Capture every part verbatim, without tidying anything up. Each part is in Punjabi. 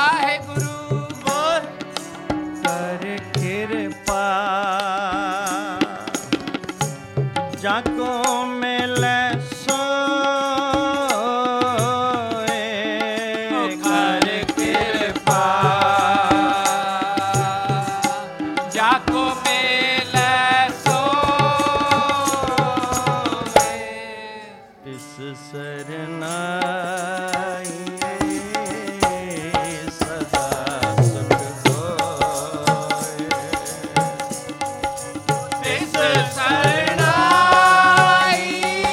ਵਾਹਿਗੁਰੂ ਬੋਲ ਕਰ ਕਿਰਪਾ ਜਾਕੋ ਮਿਲੈ ਸੋਏ ਕਰ ਕਿਰਪਾ ਜਾਕੋ ਮਿਲੈ ਸੋਏ ਇਸ ਸਰਨਾਈ ਸਦਾ ਸੁਖ ਹੋਏ ਤਿਸ ਸਰਨਾਈ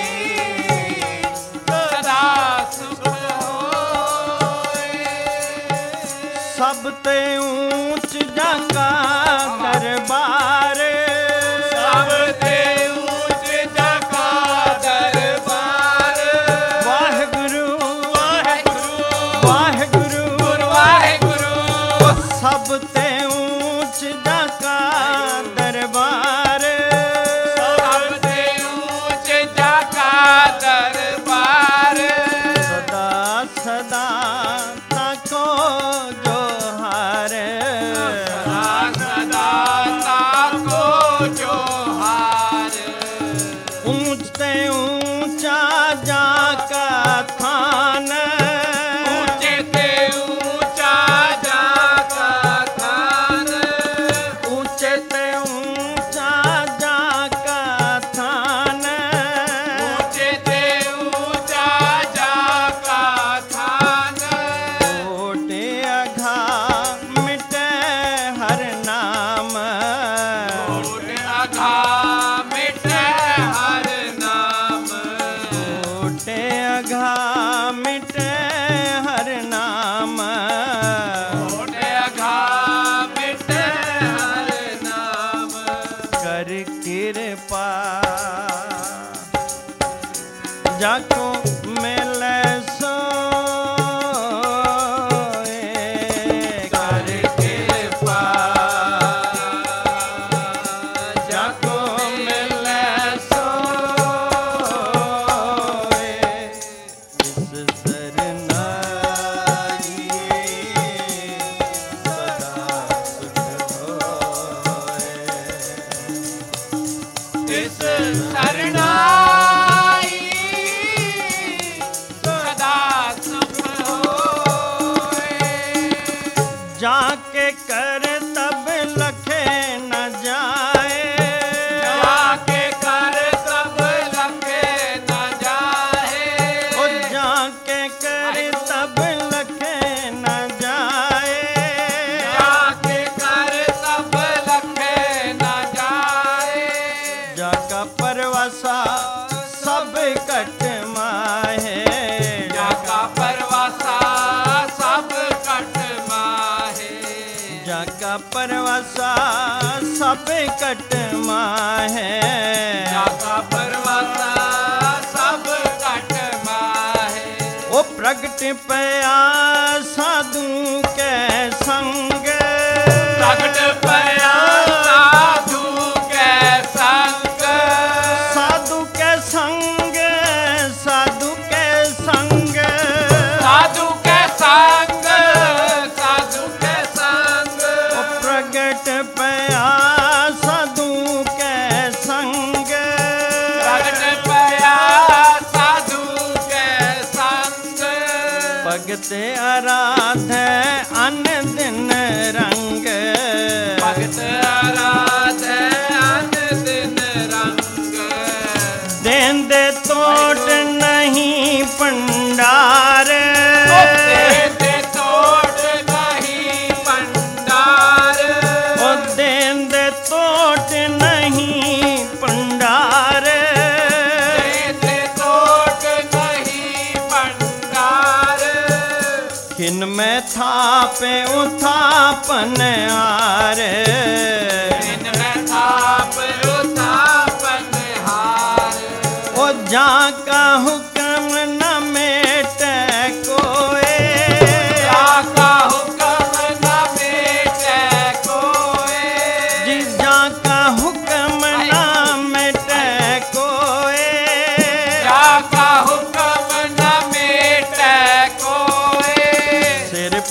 ਸਦਾ ਸੁਖ ਹੋਏ ਸਭ ਤੇ ਊਚ ਜਾਕਾ ਦਰਬਾਰ ਸਭ ਤੇ ਊਚ ਜਾਕਾ ਦਰਬਾਰ ਵਾਹਿਗੁਰੂ ਵਾਹਿਗੁਰੂ ਵਾਹਿਗੁਰੂ ਗੁਰ ਵਾਹਿਗੁਰੂ ਸਭ ਤੇ ਊਚ ਜਾਕਾ ਦਰਬਾਰ ਸਭ ਤੇ ਊਚ ਜਾਕਾ ਦਰਬਾਰ ਸਦਾ ਸਦਾ ਤਾਕੋ ਜੋ ਹਾਰ ਸਦਾ ਸਦਾ ਤਾਕੋ ਜੋਹਾਰ ਊਚ ਤੇ ਊਚਾ ਜਾਕਾ ਥਾਨ ਉੱਚੇ ਤੇ ਉੱਚਾ ਜਾਕਾ ਥਾਨ ਊਚੇ ਤੇ ਊਚਾ ਜਾਕਾ ਥਾਨ ਉੱਚੇ ਤੇ ਉੱਚਾ ਜਾਕਾ ਥਾਨ ਕੋਟੇ ਅਘਾ ਮਿਟੈ ਹਰ ਨਾਮ ਕੋਟ ਅਘਾ ਮਿਟੈ ਹਰ ਨਾਮ ਕੋਟੇ ਅਘਾ ਮਿਟੈ ਹਰ ਨਾਮ ਕੋਟ ਅਘਾ ਮਿਟੈ ਹਰ ਨਾਮ ਕਰ ਕਿਰਪਾ ਜਾਕੋ ਮਿਲੈ ਸੋਏ ਕਰ ਕਿਰਪਾ ਜਾਕੋ ਮਿਲੈ ਸੋਏ ਇਸ ਸਰਨਾਈ ਸਦਾ ਸੁਖ ਹੋਏ ਤਿਸ ਸਰਨਾਈ ਸਦਾ ਸੁਖ ਹੋਏ ਜਾ ਕੇ ਕਰ ਤਬ ਲਖੇ ਨ ਜਾਏ ਜਾ ਕੇ ਕਰ ਸਭ ਲਖੇ ਨ ਜਾਏ ਉਹ ਜਾ ਕੇ ਕਰ ਤਬ ਲਖੇ ਨ ਜਾਏ ਜਾ ਕੇ ਕਰ ਸਭ ਲਖੇ ਨ ਜਾਏ ਜਾ ਕਾ ਪਰਵਾਸਾ ਸਭ ਘਟ ਮਾਹੇ ਜਾ ਕਾ ਪਰਵਾਸਾ ਸਭ ਕਟ ਮਾਹੇ ਜਾ ਕਾ ਪਰਵਾਸਾ ਸਭ ਘਟ ਮਾਹੇ ਜਾ ਕਾ ਪਰਵਾਸਾ ਸਭ ਕਟ ਮਾਹੇ ਉਹ ਪ੍ਰਗਟ ਪਿਆ ਸਾਧੂ ਕੈ ਸੰਗ ਪ੍ਰਗਟ ਪਿਆ ਸਾਧੂ ਕੈ ਸੰਗ ਸਾਧੂ ਕੈ ਸੰਗ ਸਾਧੂ ਕੈ ਸੰਗ ਸਾਧੂ ਕੈ ਸੰਗ ਸਾਧੂ ਕੈ ਸੰਗ ਉਹ ਪ੍ਰਗਟ ਪਿਆ ਸਾਧੂ ਕੈ ਸੰਗ ਪ੍ਰਗਟ ਪਿਆ ਸਾਧੂ ਕੈ ਸੰਗ ਭਗਤ ਆਰਾਧੈ ਅਨ ਦਿਨ ਰੰਗ ਭਗਤ ਆਰਾਧੈ ਅਨ ਦਿਨ ਰੰਗ ਦੇਂਦੇ ਤੋਟ ਨਹੀਂ ਭੰਡਾਰ ਤੇ ਤੋੜ ਨਹੀਂ ਭੰਡਾਰ ਉਹ ਦੇਂਦੇ ਤੋਟ ਨਹੀਂ ਭੰਡਾਰ ਤੇ ਤੋੜ ਨਹੀਂ ਭੰਡਾਰ ਖਿਨ ਮੈਂ ਥਾਪੇ ਉਥਾਪਨ ਹਾਰ ਇਨ ਮੈਂ ਥਾਪ ਉਥਾਪਨ ਹਾਰ ਉਹ ਜਾ ਕਾ ਹੁਕਮ ਨ ਮੇਟੈ ਕੋਏ ਜਾ ਕਾ ਹੁਕਮ ਨ ਮੇਟੈ ਕੋਏ ਜੀ ਜਾ ਕਾ ਹੁਕਮ ਨ ਮੇਟੈ ਕੋਏ ਜਾ ਕਾ ਹੁਕਮ ਨ ਮੇਟੈ ਕੋਏ ਸਿਰ ਪਾਤ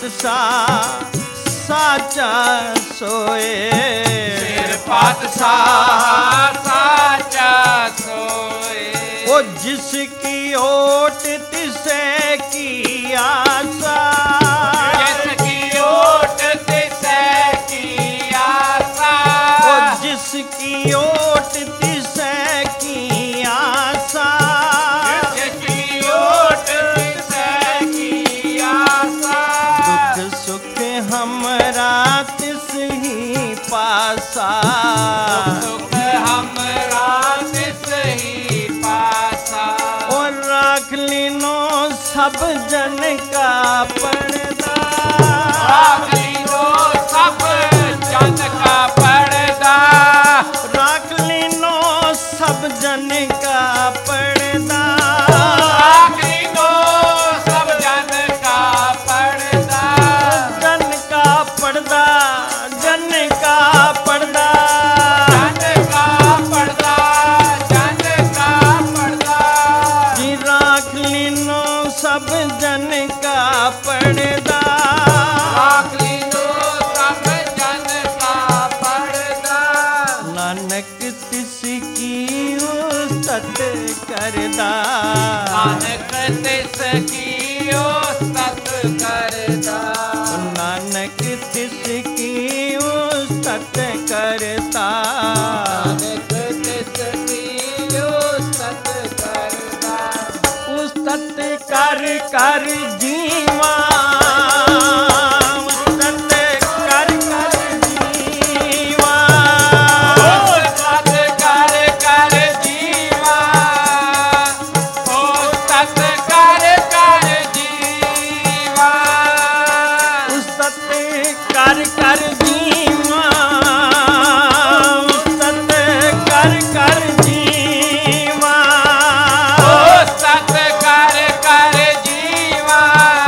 पातशाह साचा सोए, सिर पातशाह साचा सोए। ओ जिसकी ओट तिसे की आशा, जिसकी ओट तिसे की आशा, ओ जिसकी ओट तिसे की आशा, जिसकी ओट तिसे की आशा, दुख सुख हमरा तिस ही पासा, सुख हमरा तिस ही पासा। और राख लीनो सब जन का पर्दा, राख लीनो सब जन का पर्दा, राख लीनो सब जन का पर्दा, राख लीनो सब जन का पर्दा, जन का पर्दा, जन का पर्दा, जन का पर्दा, जन का पर्दा, जी राख लीनो सब जन का पर्दा, राख लीनो सब जन का पर्दा। नानक तिसकी उस्तत करदा, नानक तिसकी उस्तत करदा, नानक तिसकी उस्तत करता, नानक तिसकी उस्तत करदा, उस्तत कर कर जीवा, उस्तत कर कर जीवा, उस्तत कर कर जीवा, उस्तत कर कर जीवा, उस्तत कर कर जीवा, उस्तत कर कर जीवा, उस्तत कर कर जीवा,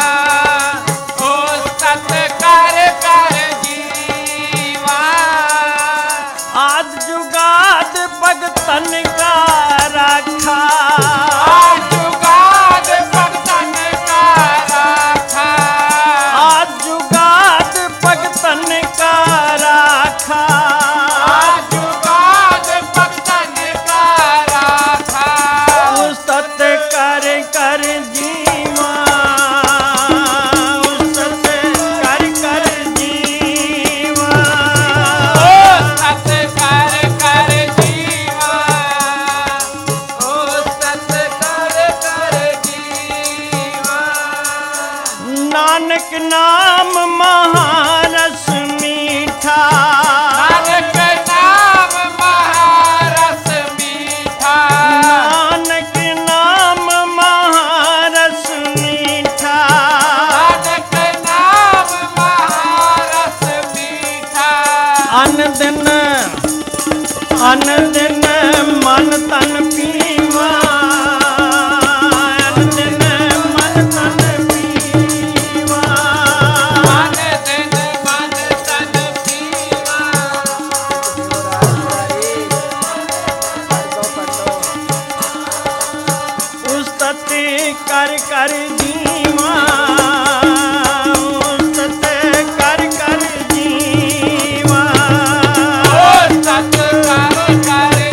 उस्तत कर कर जीवा। आज जुगाद भगतन का राखा, आज जुगाद भगतन का राखा, आज जुगाद भगतन का राखा, आज जुगाद भगतन का राखा, उस्तत कर कर जीवा, उस्तत कर कर जीवा, उस्तत कर कर जीवा, उस्तत कर कर जीवा। नानक नाम महारस मीठा, नानक नाम महारस मीठा, नानक नाम महारस मीठा, नानक नाम महारस मीठा। अन दिन अन दिन मन तन पीवा, अन दिन मन तन पीवा, मन दिन मन तन पीवा, उस्तत कर कर जीवा, उस्तत कर कर जीवा, उस्तत कर कर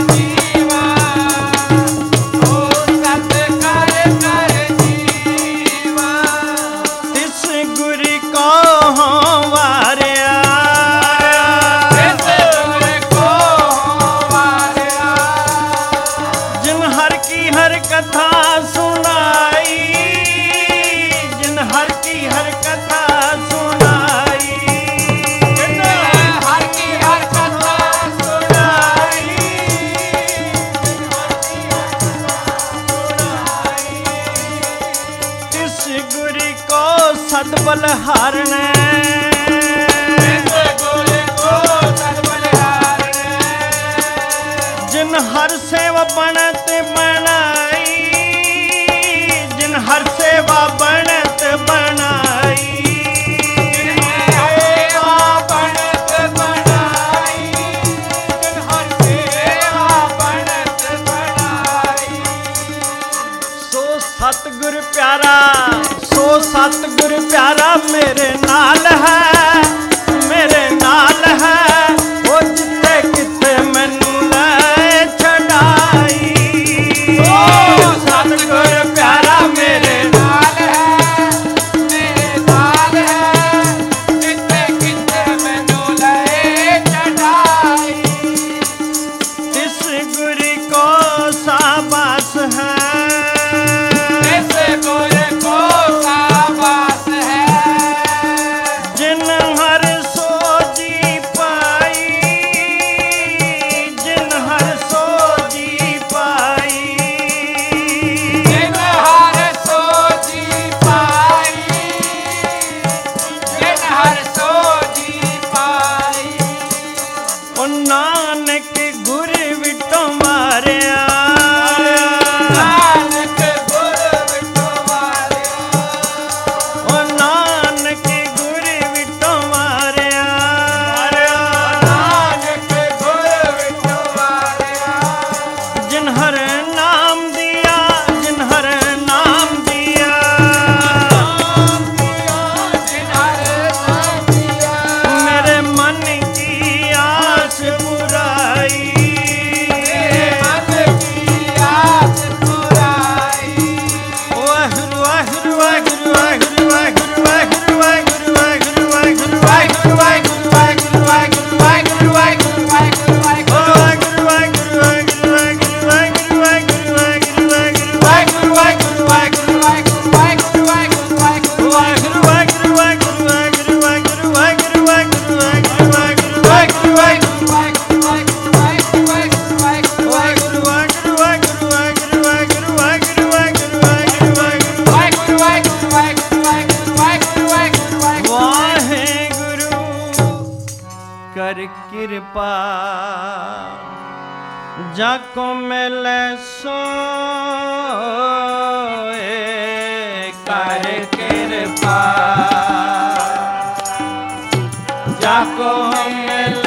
कर कृपा जाको मिले सोए कर कृपा जाको मिले